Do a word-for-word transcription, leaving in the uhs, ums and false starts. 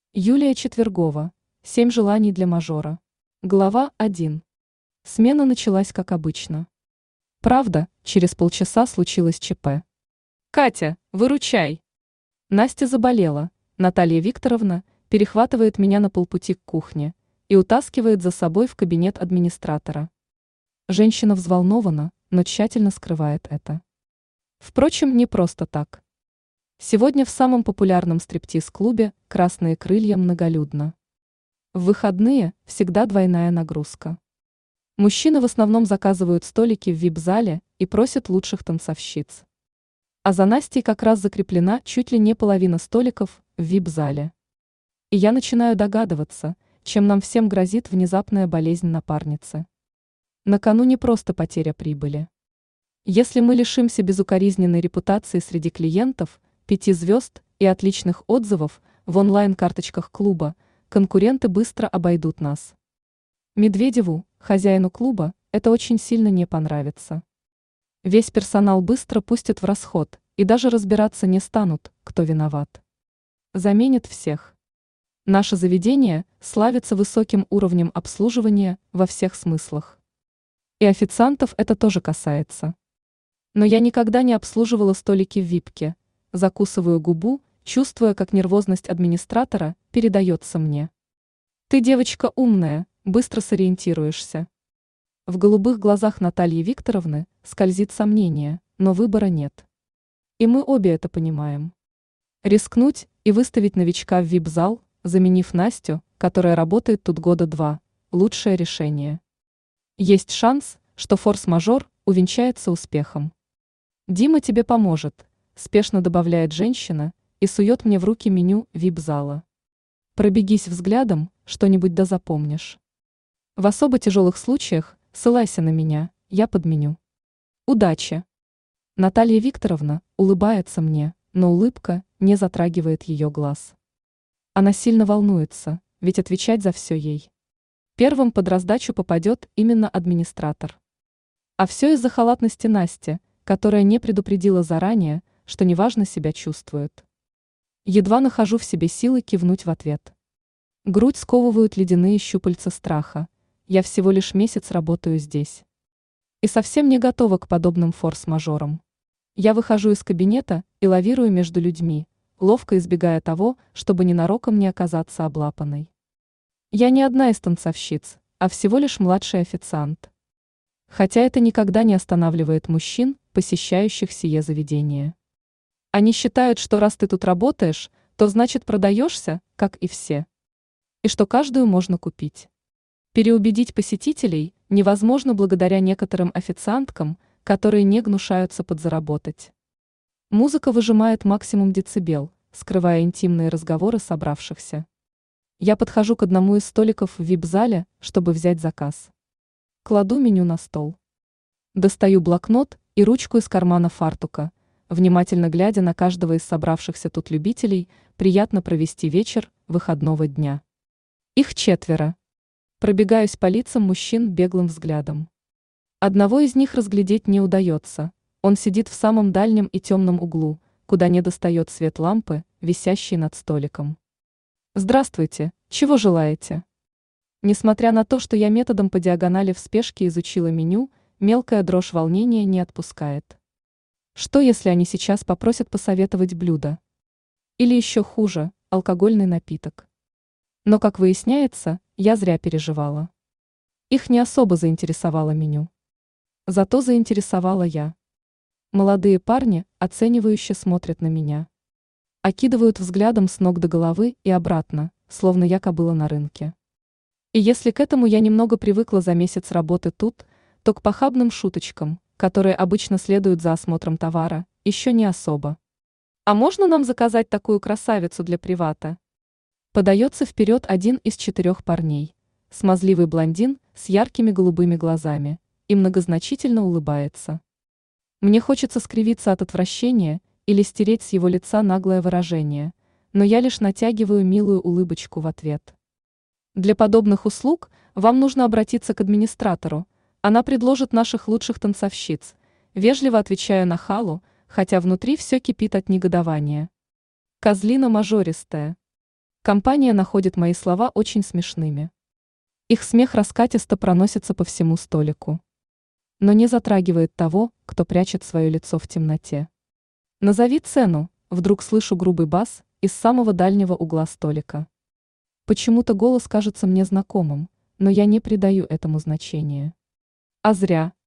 Юлия Четвергова. Семь желаний для мажора. Глава один. Смена началась как обычно. Правда, через полчаса случилось ЧП. «Катя, выручай!» Настя заболела. Наталья Викторовна перехватывает меня на полпути к кухне и утаскивает за собой в кабинет администратора. Женщина взволнована, но тщательно скрывает это. Впрочем, не просто так. Сегодня в самом популярном стриптиз-клубе «Красные крылья» многолюдно. В выходные всегда двойная нагрузка. Мужчины в основном заказывают столики в вип-зале и просят лучших танцовщиц. А за Настей как раз закреплена чуть ли не половина столиков в вип-зале. И я начинаю догадываться, чем нам всем грозит внезапная болезнь напарницы. На кону не просто потеря прибыли. Если мы лишимся безукоризненной репутации среди клиентов, пяти звезд и отличных отзывов в онлайн-карточках клуба, конкуренты быстро обойдут нас. Медведеву, хозяину клуба, это очень сильно не понравится. Весь персонал быстро пустят в расход и даже разбираться не станут, кто виноват. Заменят всех. Наше заведение славится высоким уровнем обслуживания во всех смыслах. И официантов это тоже касается. Но я никогда не обслуживала столики в випке. Закусываю губу, чувствуя, как нервозность администратора передается мне. Ты девочка умная, быстро сориентируешься. В голубых глазах Натальи Викторовны скользит сомнение, но выбора нет. И мы обе это понимаем. Рискнуть и выставить новичка в вип-зал, заменив Настю, которая работает тут года два, лучшее решение. Есть шанс, что форс-мажор увенчается успехом. Дима тебе поможет, спешно добавляет женщина и сует мне в руки меню вип-зала. Пробегись взглядом, что-нибудь да запомнишь. В особо тяжелых случаях ссылайся на меня, я подменю. Удачи! Наталья Викторовна улыбается мне, но улыбка не затрагивает ее глаз. Она сильно волнуется, ведь отвечать за все ей. Первым под раздачу попадет именно администратор. А все из-за халатности Насти, которая не предупредила заранее, что неважно себя чувствует. Едва нахожу в себе силы кивнуть в ответ. Грудь сковывают ледяные щупальца страха. Я всего лишь месяц работаю здесь. И совсем не готова к подобным форс-мажорам. Я выхожу из кабинета и лавирую между людьми, ловко избегая того, чтобы ненароком не оказаться облапанной. Я не одна из танцовщиц, а всего лишь младший официант. Хотя это никогда не останавливает мужчин, посещающих сие заведение. Они считают, что раз ты тут работаешь, то значит продаешься, как и все. И что каждую можно купить. Переубедить посетителей невозможно благодаря некоторым официанткам, которые не гнушаются подзаработать. Музыка выжимает максимум децибел, скрывая интимные разговоры собравшихся. Я подхожу к одному из столиков в вип-зале, чтобы взять заказ. Кладу меню на стол. Достаю блокнот и ручку из кармана фартука. Внимательно глядя на каждого из собравшихся тут любителей, приятно провести вечер выходного дня. Их четверо. Пробегаюсь по лицам мужчин беглым взглядом. Одного из них разглядеть не удается. Он сидит в самом дальнем и темном углу, куда не достает свет лампы, висящей над столиком. «Здравствуйте, чего желаете?» Несмотря на то, что я методом по диагонали в спешке изучила меню, мелкая дрожь волнения не отпускает. Что, если они сейчас попросят посоветовать блюдо? Или еще хуже, алкогольный напиток? Но, как выясняется, я зря переживала. Их не особо заинтересовало меню. Зато заинтересовала я. Молодые парни оценивающе смотрят на меня. Окидывают взглядом с ног до головы и обратно, словно я кобыла на рынке. И если к этому я немного привыкла за месяц работы тут, то к похабным шуточкам, которые обычно следуют за осмотром товара, еще не особо. «А можно нам заказать такую красавицу для привата?» Подается вперед один из четырех парней, смазливый блондин с яркими голубыми глазами, и многозначительно улыбается. Мне хочется скривиться от отвращения или стереть с его лица наглое выражение, но я лишь натягиваю милую улыбочку в ответ. Для подобных услуг вам нужно обратиться к администратору, она предложит наших лучших танцовщиц, вежливо отвечаю нахалу, хотя внутри все кипит от негодования. Козлина мажористая. Компания находит мои слова очень смешными. Их смех раскатисто проносится по всему столику, но не затрагивает того, кто прячет свое лицо в темноте. «Назови цену», — вдруг слышу грубый бас из самого дальнего угла столика. Почему-то голос кажется мне знакомым, но я не придаю этому значения. А зря.